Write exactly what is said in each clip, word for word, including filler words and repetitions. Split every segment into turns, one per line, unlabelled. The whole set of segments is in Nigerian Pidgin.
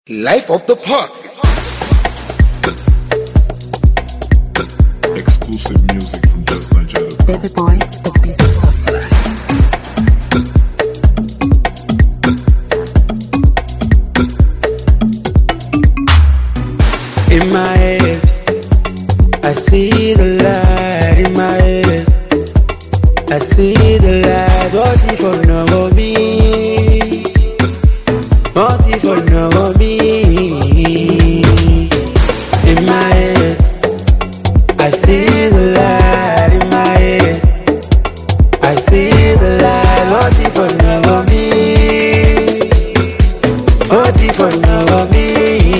Life of the party.
Exclusive music from Just Nigeria.
Baby boy, the beat hustler.
In my head, I see the light. In my head, I see the light. What if I know me? What if I know me? In my head, I see the light. In my head, I see the light. What if I know me? What if I know me?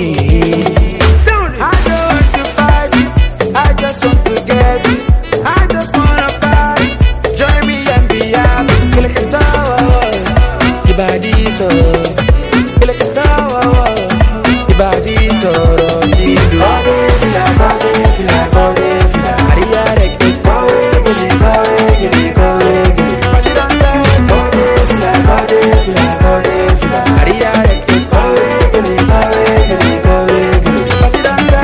So, ele que sawa, the body so rosy. Body fila, body fila, body fila. Aria reke, body fila, body fila, body fila. Body dancer, body fila, body fila, body fila. Aria reke, body fila, body fila, body fila. Body dancer,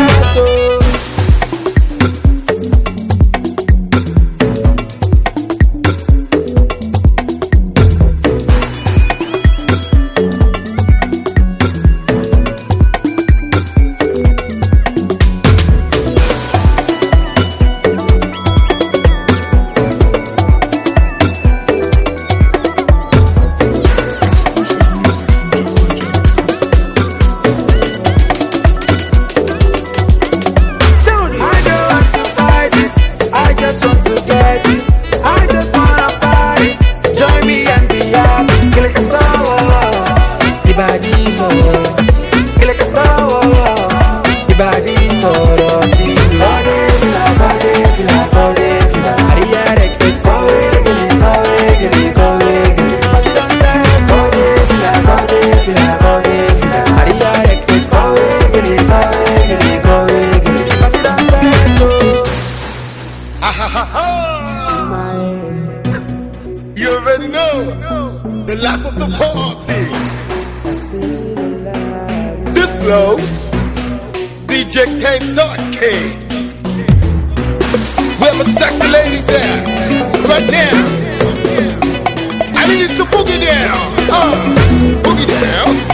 you already know the life of the party. This blows D J Kentucky. Where my sexy ladies at? Right now. I need you to boogie down. Uh, boogie down.